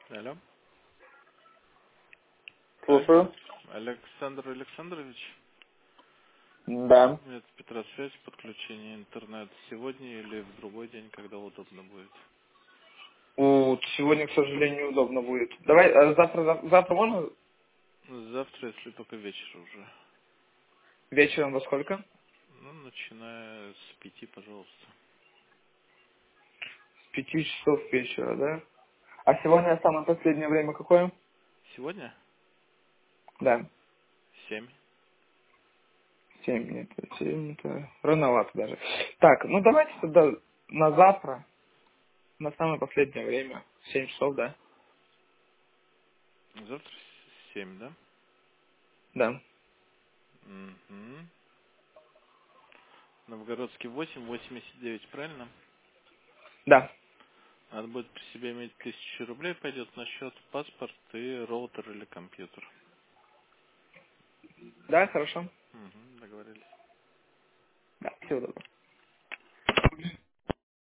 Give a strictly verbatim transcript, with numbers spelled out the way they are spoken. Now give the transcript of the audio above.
Алло. Аль- Слушаю. Александр Александрович, Да. это Петросвязь, подключение интернет сегодня или в другой день, когда удобно будет? У, сегодня, к сожалению, неудобно будет. Давай, а завтра, зав- завтра можно Завтра, если только вечер уже. вечером во сколько? Ну, начиная с пяти, пожалуйста. С пяти часов вечера, да? А сегодня самое последнее время какое? Сегодня? Да. Семь. Семь, нет, семь, это рановато даже. Так, ну давайте тогда на завтра, на самое последнее время, семь часов, да? Завтра с- семь, да? Да. Угу. Новгородский восемь, восемьдесят девять, правильно? Да. Надо будет при себе иметь тысячу рублей, пойдет на счет, паспорт и роутер или компьютер. Да, хорошо. Угу, договорились. Да, всего доброго.